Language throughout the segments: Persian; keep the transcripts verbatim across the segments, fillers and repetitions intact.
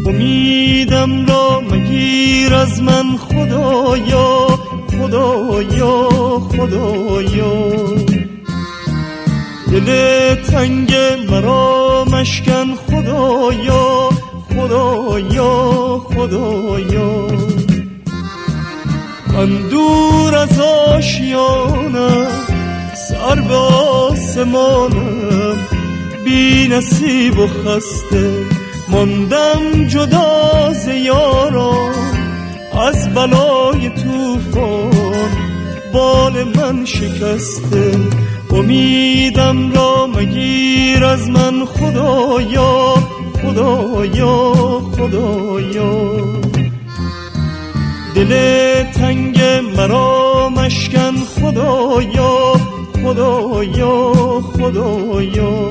امیدم را مگیر از من خدایا، خدایا خدایا. دل تنگ مرا مشکن خدایا، خدایا خدایا. من دور از آشیانم، سر به آسمانم، بی نصیب و خسته ماندم جدا ز یاران. از بلای طوفان بال من شکسته، امیدم را مگیر از من خدایا، خدایا خدایا. دل تنگ مرا مشکن خدایا، خدایا خدایا.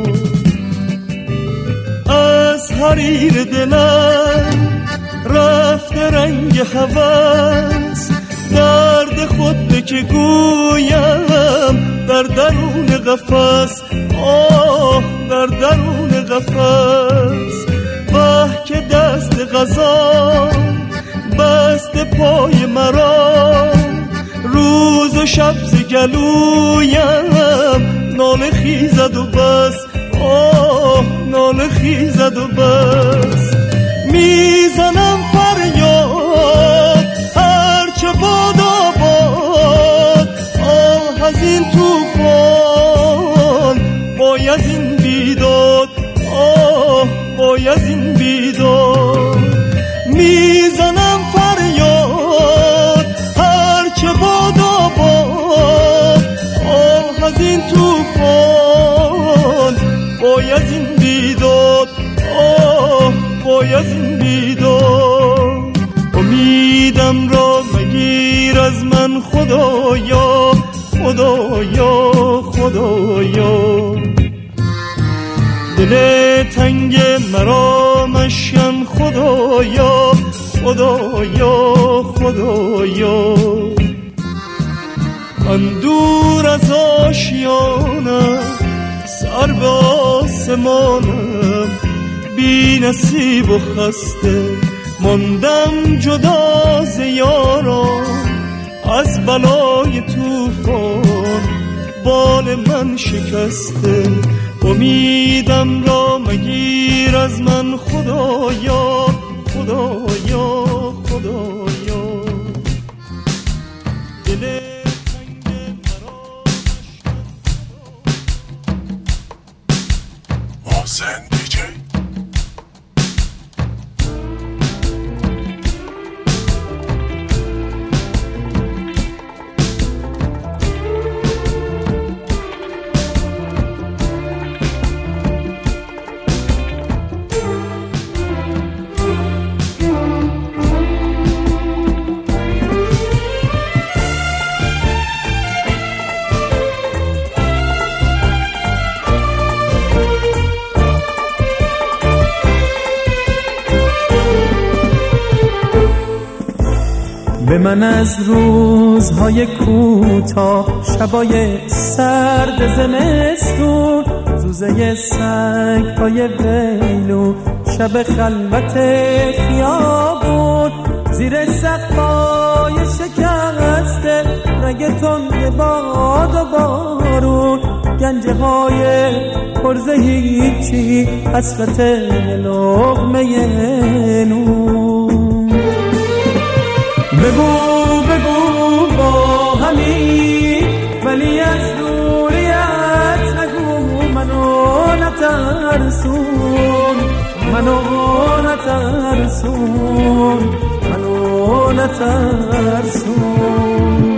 از حریر دلم رفته رنگ هوس، درد خود به که گویم در درون قفس، آه در درون قفس. واه که دست قضا بست پای مرا، روز و شب ز گلویم ناله خیزد و بس، آه ناله خیزد و بس. میزنم فریاد هرچه بادا باد، آه از این طوفان باید این بیداد، آه باید این بیداد. میزنم فریاد هرچه بادا باد، آه از این طوفان باید این بیداد، آه باید این بیداد. امیدم را مگیر از من خدایا، خدایا خدایا. دل تنگ مرا مشکن خدایا، خدایا خدایا. من دور از آشیانم، سر به آسمانم، بی نصیب و خسته ماندم جدا ز یاران. از بلای طوفان بال من شکسته، امیدم را مگیر از من خدایا، خدایا خدایا. دل تنگ مرا محسن دیجی. به من از روزهای کوتاه، شبای سرد زمستون، زوزه سنگ پای ویلو، شب خلوت خیابون، زیر سقفای شکسته رگ تند باد و بارون، گنجه های پرز هیچی، حسرت لقمه نون. بگو بگو با همین، ولی از دوریت نگو منو نترسون، منو نترسون، منو نترسون.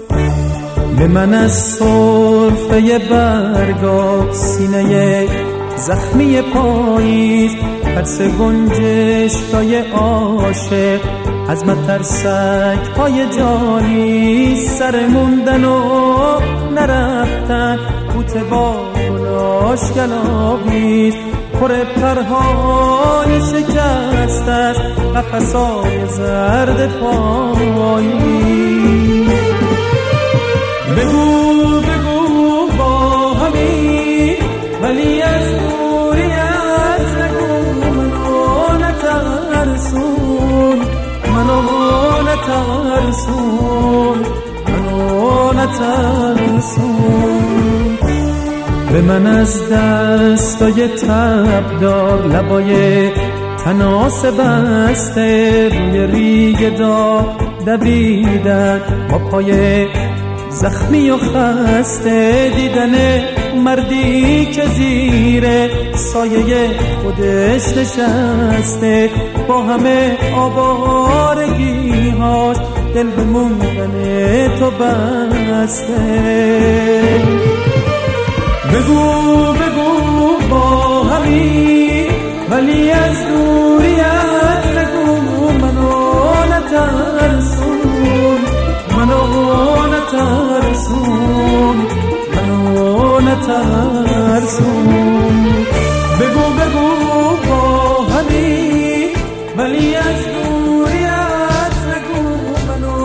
به من از سرفه برگا، سینه زخمی پاییز، ترس گنجشکای عاشق، از مترسک های جانی، سر موندن و نرفتن، بوته با گلاش گلاویز، پر پرهای شکست است، قفسای زرد پاییز. بگو بگو با همین، ولی از دوریت نگو، منو نترسون، منو نترسون، منو نترسون. به من از دستای تبدار، لبای تناس بسته، روی ریگ دار دویدن، با پای زخمی و خسته، دیدن مردی که زیر سایه خودش نشسته، با همه آوارگی‌هاش دل به موندن تو بسته. بگو بگو با همین، ولی از دوریت نگو، منو نترسون، منو نترسون، منو نترسون. بگو بگو با همین، ولی از دوریت نگو، منو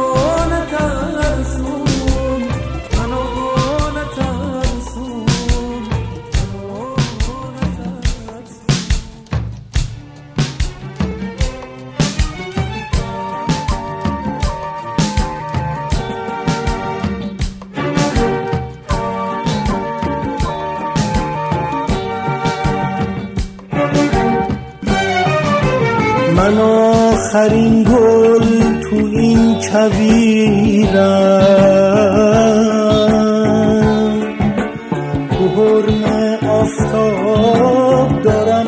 نترسون، منو نترسون، منو نترسون. من آخرین گل تو این کویرم، تو حرم آفتاب دارم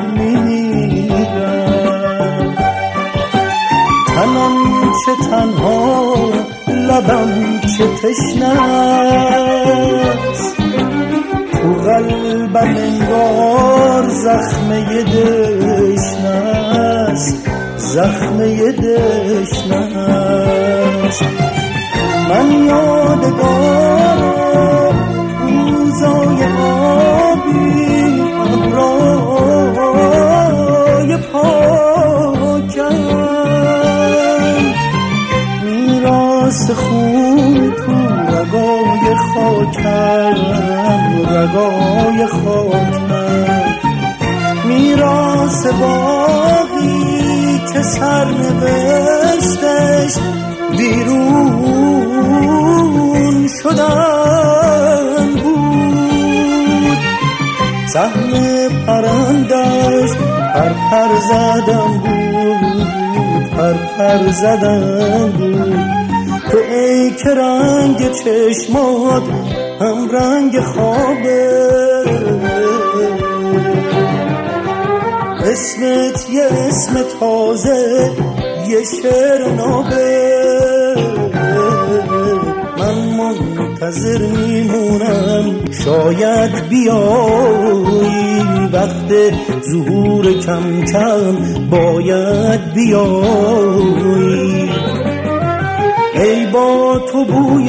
میمیرم، تنم چه تنها، لبم چه تشنه‌ست، تو قلبم انگار زخمه دشنه‌ست، زخمه دشنه‌ست. من یادگارم روزای آبی، ابرای پاکم، میراث خون تو رگای خاکم، رگای خاکم، میراث باقی که سرنوشتش ویرون شدن بود، سهم پرندش پر پر زدن بود، پر پر زدن بود. تو ای که رنگ چشمات هم رنگ خوابه، اسمت یه اسم تازه، یه شعر نابه. من منتظر میمونم شاید بیایی، وقت ظهور کم کم باید بیایی. ای با تو بوی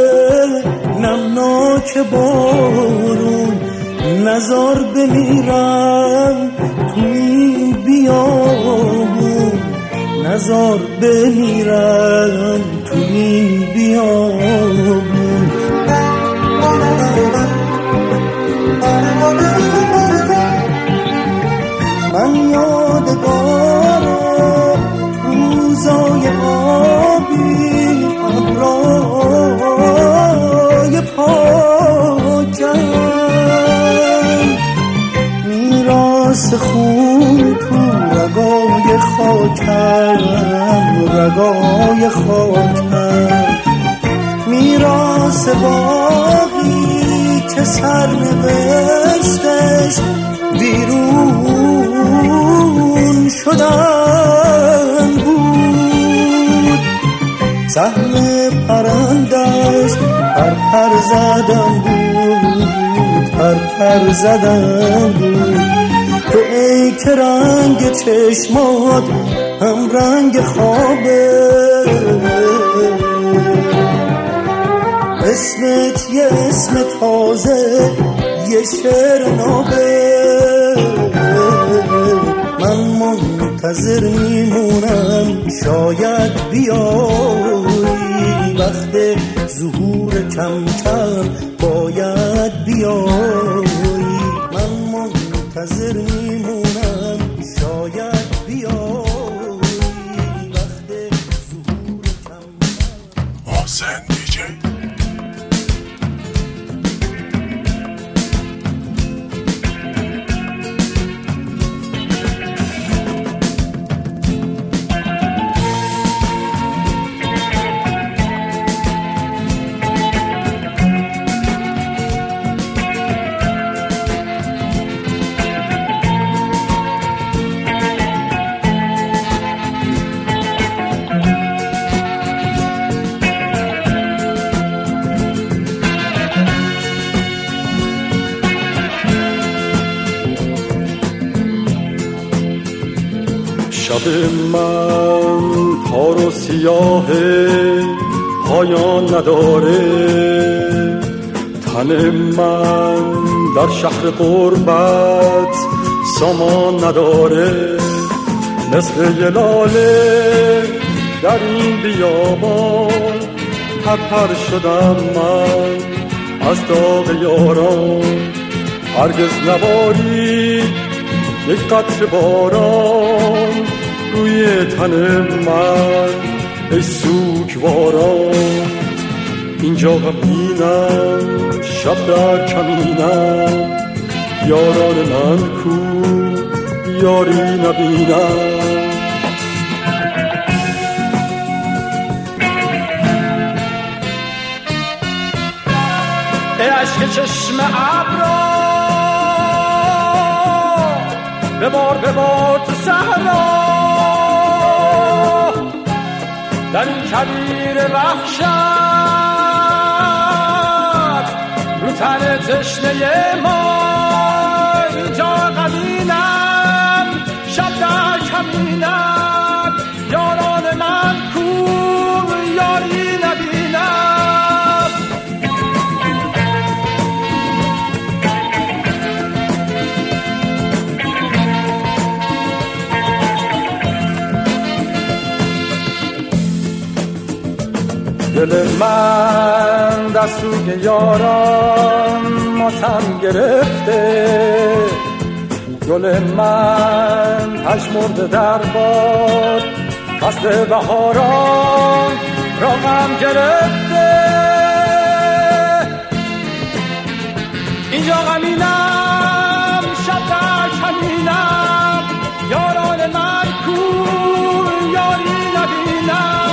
نمناک بارون، نزار بمیرم تو این بیابون، نزار بمیرم تو این بیابون. من یادگارم روزای آبی، ابرای پاکم، میراث خون تو رگای خاکم، رگای خاکم، میراث باقی که سرنوشتش ویرون شدن بود، سهم پرندش پر پر زدن بود، پر پر زدن بود. تو ای که رنگ چشمات هم رنگ خوابه، اسمت یه اسم تازه یه شعر نابه. من منتظر میمونم شاید بیایی، وقت ظهور کم کم باید بیایی. من منتظر میمونم شاید بیایی، وقت ظهور کم کم. محسن دیجی شب من تار و سیاه پایان نداره، تن من در شهر غربت سامان نداره. مثل یه لاله در این بیابان پرپر شدم من از داغ یاران. هرگز نبارید یک قطره باران روی تن من ای سوگواران. اینجا غمگینم شب در کمینم، یاران من کو یاری نبینم. ای عشق چشم ابرا ببار ببار تو صحرا، در این کویر وحشت رو تن تشنه ما. اینجا غمینم شب در کمینم، یاران من کو یاری نبینم. دل من دستوگ یاران ماتم گرفته، گل من پژمرده در باد فصل بهاران را غم گرفته. اینجا غمینم شب در کمینم، یاران من کو یاری نبینم.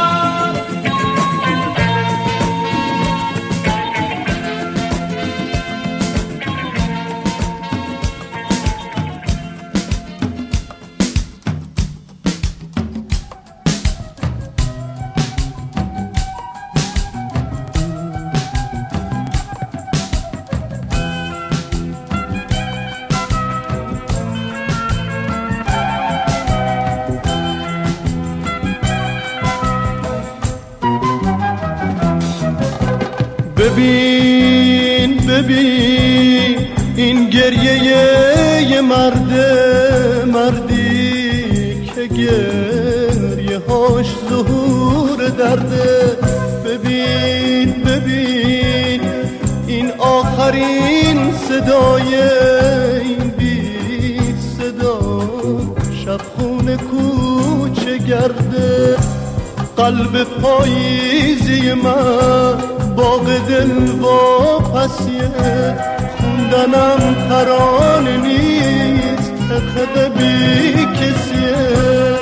ببین ببین این گریه یه مرده، مردی که گریه هاش ظهور درده. ببین ببین این آخرین صدای این بی صدا، شب خونه کوچه گرده. قلب پاییزی من باغ دل واپسیه، خوندنم ترانه نیست خد بی کسیه.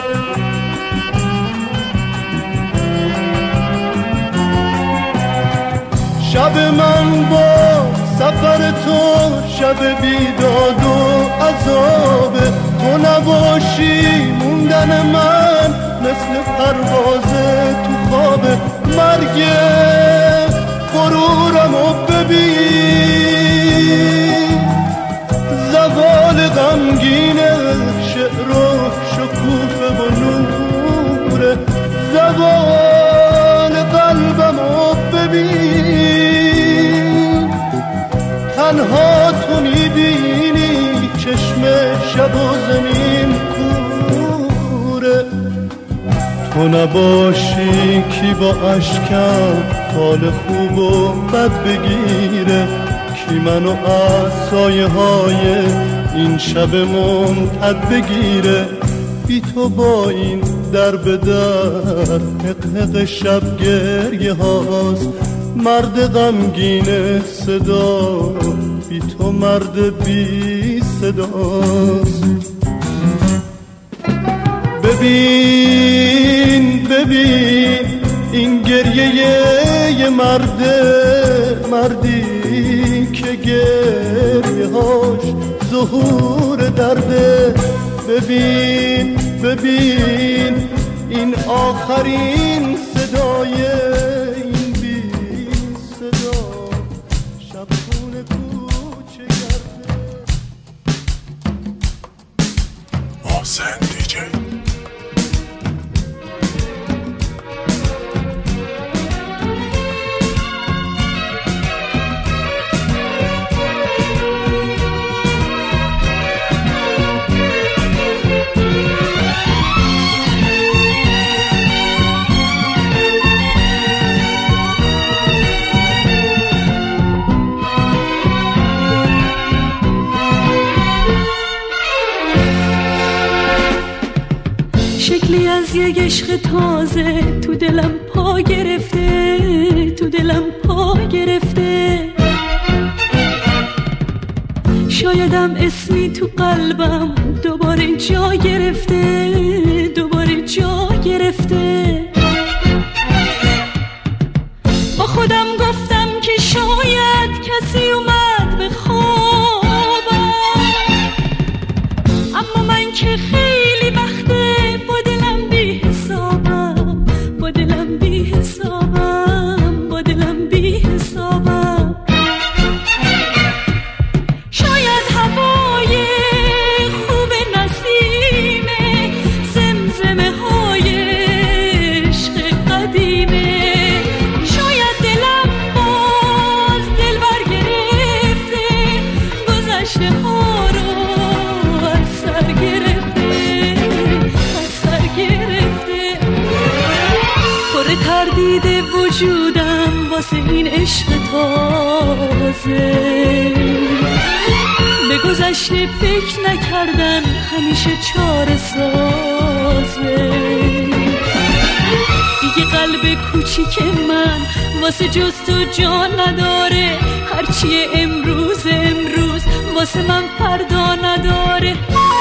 شب من با سفر تو شب بیداد و عذابه، تو نباشی موندن من مثل پرواز تو خوابه. مرگ غرورم و ببین، زوال غمگینه، شعر و شکوفه و نوره. زبان قلبمو ببین، تنها تو میبینی چشم شب و زمین کوره. تو نباشی کی با اشکم حال خوب و بد بگیره، کی منو از سایه های این شب ممتد بگیره. بی تو با این در به در حق شب گریه هاست، مرد غمگین صدا بی تو مرد بی صداست. ببین ببین این گریه یه مرده، مردی که گریه هاش ظهور درده. ببین ببین این آخرین صدای این بی صدا، شبخونه کوچه گرده. محسن دیجی شکلی از یک عشق تازه تو دلم پا گرفته، تو دلم پا گرفته. شایدم اسمی تو قلبم دوباره جا گرفته، دوباره جا گرفته. با خودم گفتم که شاید کسی اومد به خوابم، اما من که خیلی وقته با دلم بی حسابم، با دلم بی حسابم، با دلم بی حسابم. شاید هوای خوب نسیمه، زمزمه های عشق قدیمه. شاید دلم باز دل بر گرفته، گذشته ها رو از سر گرفته، از سر گرفته. پر تردید وجودم واسه این عشق تازه، به گذشته فکر نکردن همیشه چاره سازه. دیگه قلب کوچیک من واسه جز تو جان نداره، هرچی امروز امروز واسه من فردا نداره.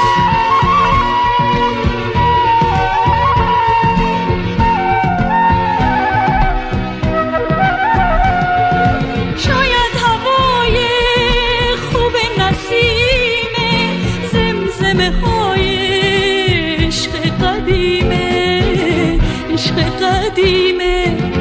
شاید هوای خوب نسیمه، زمزمه های عشق قدیمه، عشق قدیمه.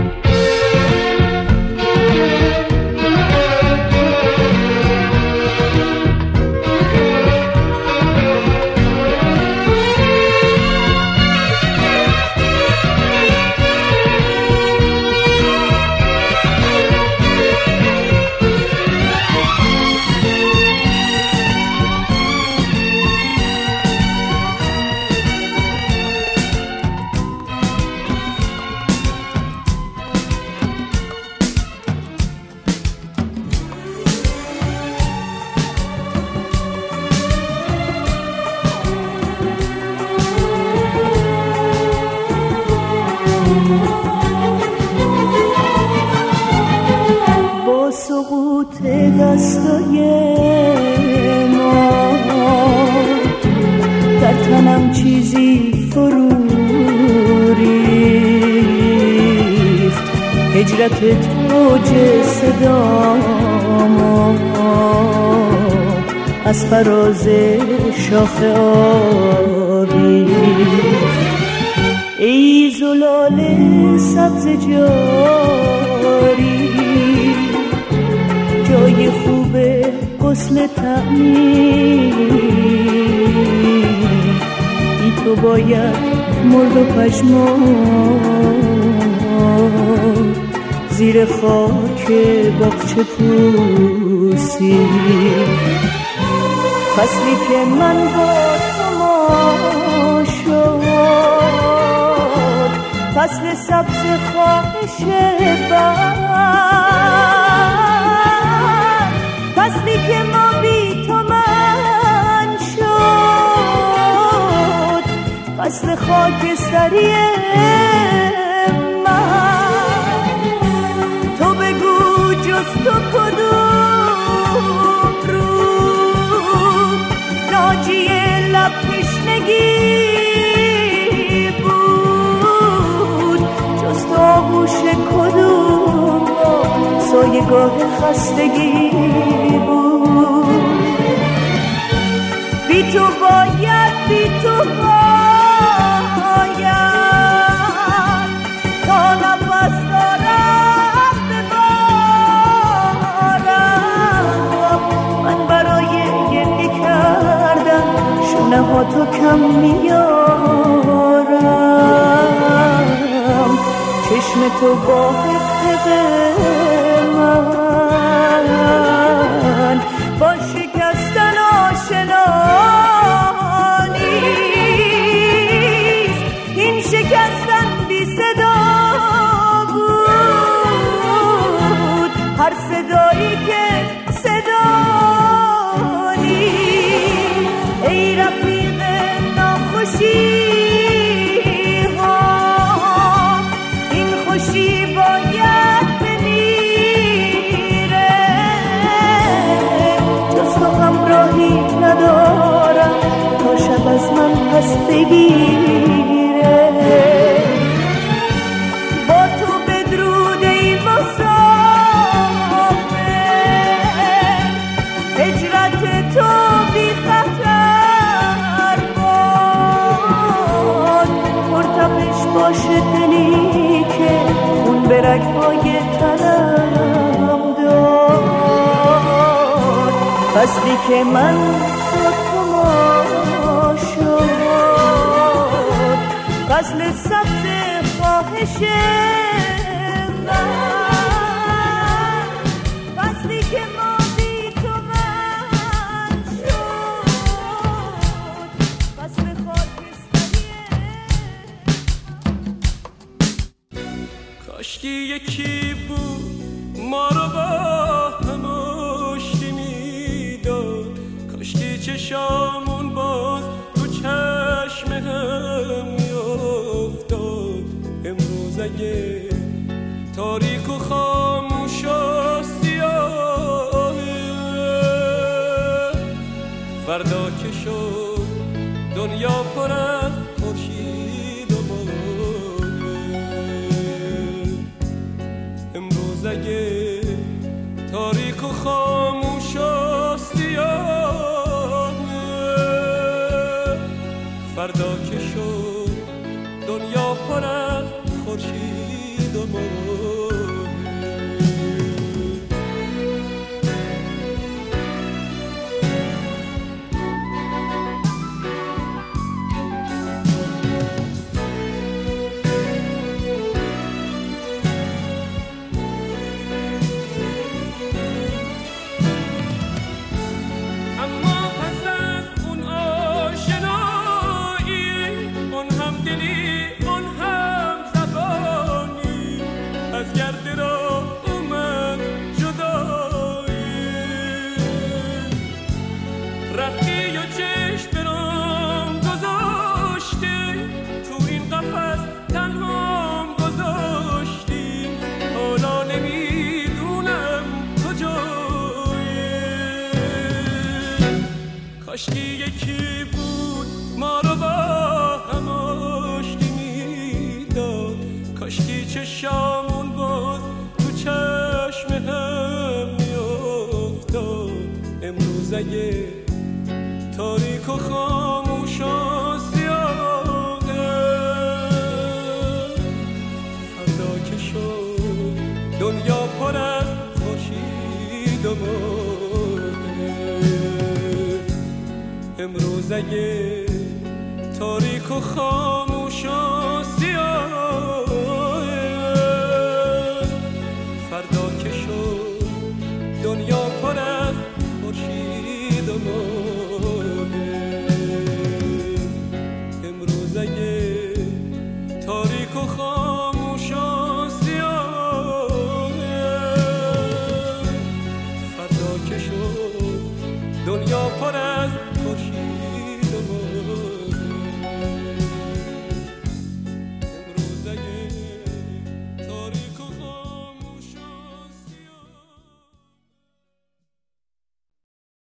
با سقوط دستای ما در تنم چیزی فرو ریخت، هجرت توج صدامو از فراز شاخه آویخت. ای زلال سبز جاری، جای خوب غسل تعمیر بی تو باید مرد و پشمان زیر خاک باغچه پوسی. فصلی که من با تو ما شد، فصل سبز خواهش بر، فصلی که ما بی تو من شد، فصل خاکستری من. تو بگو جز تو کدوم رو ناجی لب تشنگی بود، جز تو آغوش کدوم سایه‌گاه خستگی بود. بی تو باید بی تو باید تا نفس دارم ببارم. من برای گریه کردن شونه ها تو کم میارم. چشم تو با حقق من با شکستن آشنا نیست. این شکستن بی صدا بود، هر صدایی که صدا نیست. ای رفیق ناخوشی ها، این خوشی باید بمیره. جز تو همراهی ندارم تا شب از من پس بگیره. با تو بدرود ای مسافر، هجرت تو بی خطر باد. مرتبش باشه دلی که خون به رگ‌های تنم داد. فصلی که من با تو ما شد، فصل سبز خواهش من، فصلی که ما بی تو من شد، فصل خاکستری. کاشکی یکی بود ما رو با هم آشتی میداد، کاشکی چشامون باز تو چشم هم میافتاد. امروز اگه تاریک و خاموش و سیاهه، فردا که شد دنیا پر از خورشید و ماه. امروز اگه تاریک و خاموش و سیاهه، فردا که شد دنیا پر از خورشید و ماه. کاشکی یکی بود ما رو با هم آشتی میداد، کاشکی چشامون باز تو چشم هم میافتاد. امروز اگه تاریک و خاموش و سیاهه، فردا که شد دنیا پر از خورشید و ماه. امروز اگه تاریک و خاموش و سیاه، فردا که شد دنیا پر از خورشید و ماه. امروز اگه تاریک و خاموش و سیاه، فردا که شد دنیا پر از خورشید